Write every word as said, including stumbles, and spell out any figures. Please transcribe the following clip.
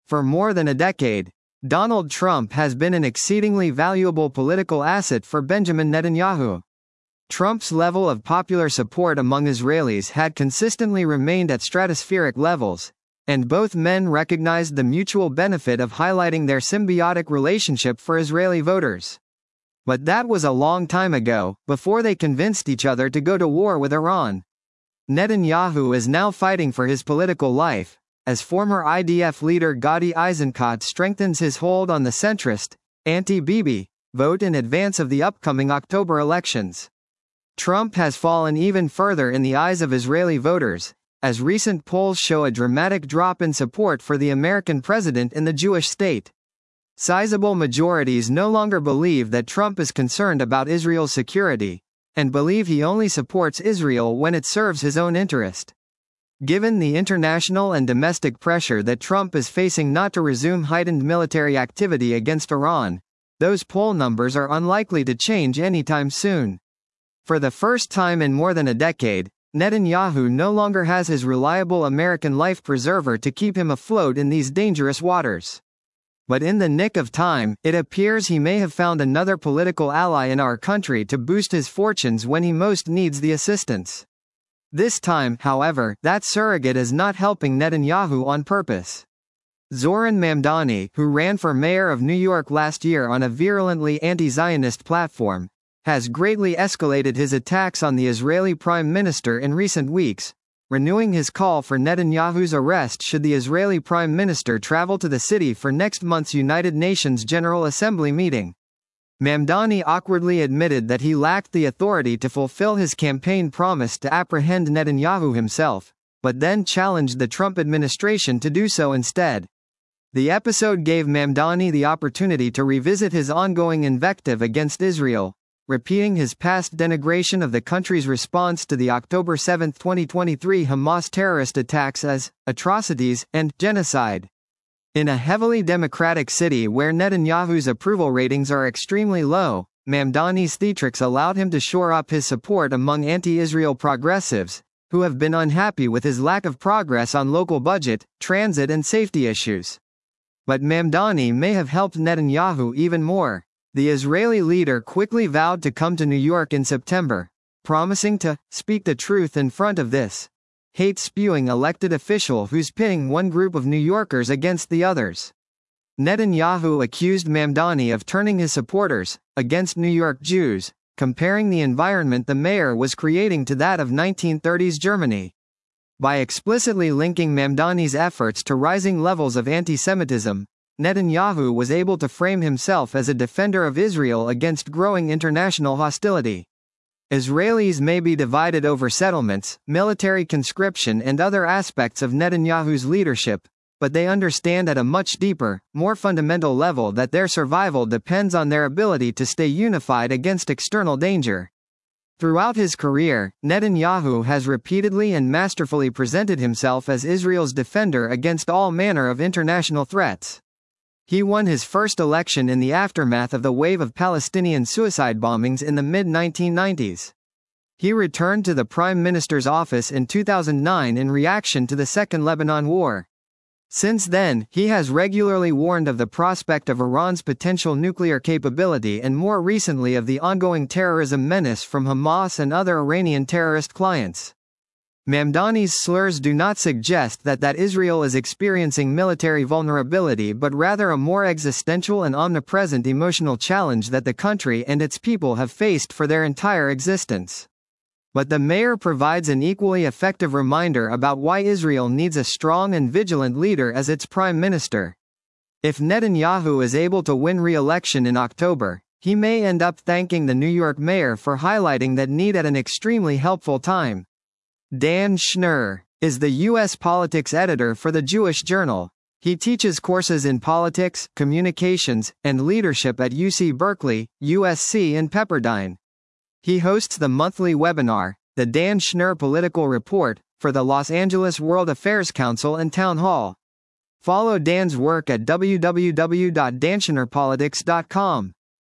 For more than a decade, Donald Trump has been an exceedingly valuable political asset for Benjamin Netanyahu. Trump's level of popular support among Israelis had consistently remained at stratospheric levels, and both men recognized the mutual benefit of highlighting their symbiotic relationship for Israeli voters. But that was a long time ago, before they convinced each other to go to war with Iran. Netanyahu is now fighting for his political life, as former I D F leader Gadi Eisenkot strengthens his hold on the centrist, anti-Bibi, vote in advance of the upcoming October elections. Trump has fallen even further in the eyes of Israeli voters, as recent polls show a dramatic drop in support for the American president in the Jewish state. Sizable majorities no longer believe that Trump is concerned about Israel's security, and believe he only supports Israel when it serves his own interest. Given the international and domestic pressure that Trump is facing not to resume heightened military activity against Iran, those poll numbers are unlikely to change anytime soon. For the first time in more than a decade, Netanyahu no longer has his reliable American life preserver to keep him afloat in these dangerous waters. But in the nick of time, it appears he may have found another political ally in our country to boost his fortunes when he most needs the assistance. This time, however, that surrogate is not helping Netanyahu on purpose. Zoran Mamdani, who ran for mayor of New York last year on a virulently anti-Zionist platform, has greatly escalated his attacks on the Israeli prime minister in recent weeks, renewing his call for Netanyahu's arrest should the Israeli prime minister travel to the city for next month's United Nations General Assembly meeting. Mamdani awkwardly admitted that he lacked the authority to fulfill his campaign promise to apprehend Netanyahu himself, but then challenged the Trump administration to do so instead. The episode gave Mamdani the opportunity to revisit his ongoing invective against Israel, repeating his past denigration of the country's response to the October seventh twenty twenty-three Hamas terrorist attacks as atrocities and genocide. In a heavily democratic city where Netanyahu's approval ratings are extremely low, Mamdani's theatrics allowed him to shore up his support among anti-Israel progressives, who have been unhappy with his lack of progress on local budget, transit and safety issues. But Mamdani may have helped Netanyahu even more. The Israeli leader quickly vowed to come to New York in September, promising to speak the truth in front of this hate-spewing elected official who's pitting one group of New Yorkers against the others. Netanyahu accused Mamdani of turning his supporters against New York Jews, comparing the environment the mayor was creating to that of nineteen thirties Germany. By explicitly linking Mamdani's efforts to rising levels of anti-Semitism, Netanyahu was able to frame himself as a defender of Israel against growing international hostility. Israelis may be divided over settlements, military conscription and other aspects of Netanyahu's leadership, but they understand at a much deeper, more fundamental level that their survival depends on their ability to stay unified against external danger. Throughout his career, Netanyahu has repeatedly and masterfully presented himself as Israel's defender against all manner of international threats. He won his first election in the aftermath of the wave of Palestinian suicide bombings in the mid nineteen nineties. He returned to the Prime Minister's office in two thousand nine in reaction to the Second Lebanon War. Since then, he has regularly warned of the prospect of Iran's potential nuclear capability and more recently of the ongoing terrorism menace from Hamas and other Iranian terrorist clients. Mamdani's slurs do not suggest that that Israel is experiencing military vulnerability but rather a more existential and omnipresent emotional challenge that the country and its people have faced for their entire existence. But the mayor provides an equally effective reminder about why Israel needs a strong and vigilant leader as its prime minister. If Netanyahu is able to win re-election in October, he may end up thanking the New York mayor for highlighting that need at an extremely helpful time. Dan Schnur is the U S politics editor for the Jewish Journal. He teaches courses in politics, communications, and leadership at U C Berkeley, U S C and Pepperdine. He hosts the monthly webinar, The Dan Schnur Political Report, for the Los Angeles World Affairs Council and Town Hall. Follow Dan's work at w w w dot dan schnur politics dot com.